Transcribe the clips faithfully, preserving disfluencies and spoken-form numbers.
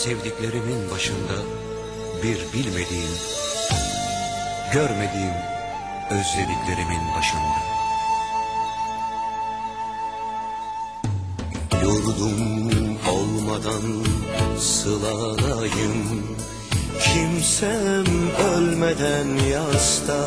sevdiklerimin başında bir bilmediğim, görmediğim özlediklerimin başında. Yurdum olmadan sıladayım, kimsem ölmeden yasta.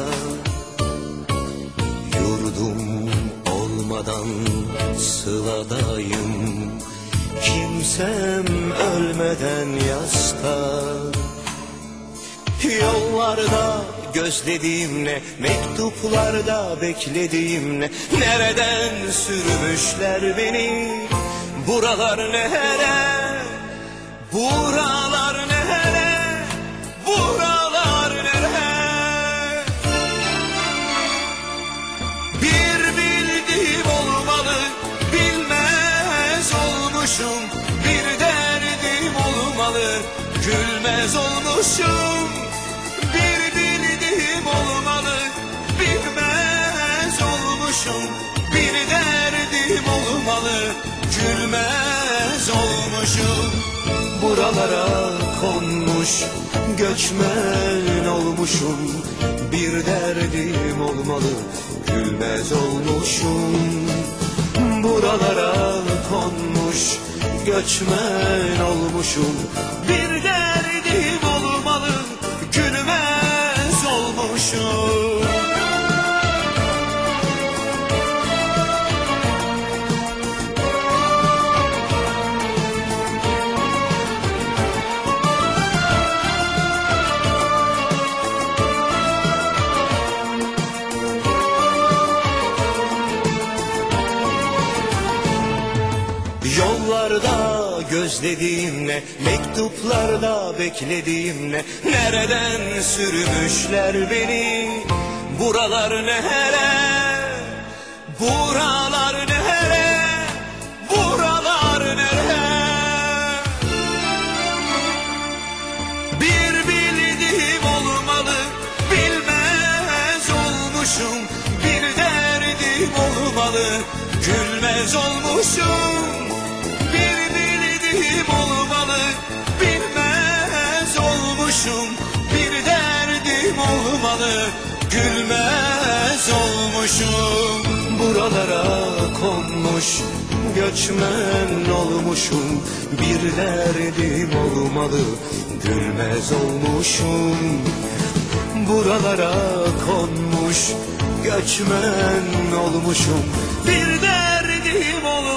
Yurdum olmadan sıladayım, kimsem ölmeden yasta. Yollarda gözlediğim ne, mektuplarda beklediğim ne, nereden sürmüşler beni, buralar nere, buralar nere, buralar nere. Bir bildiğim olmalı, bilmez olmuşum, bir derdim olmalı, gülmez olmuşum. Bir bildiğim olmalı, bilmez olmuşum, bir derdim olmalı, gülmez olmuşum. Buralara konmuş, göçmen olmuşum, bir derdim olmalı, gülmez olmuşum. Buralara konmuş, göçmen olmuşum, bir derdim olmalı, gülmez olmuşum. Yollarda gözlediğim ne, mektuplarda beklediğim ne, nereden sürmüşler beni, buralar nere, buralar nere, buralar nere. Bir bildiğim olmalı, bilmez olmuşum, bir derdim olmalı, gülmez olmuşum. Bir bildiğim olmalı, bilmez olmuşum, bir derdim olmalı, gülmez olmuşum. Buralara konmuş, göçmen olmuşum, bir derdim olmalı, gülmez olmuşum. Buralara konmuş, göçmen olmuşum, bir derdim olmalı,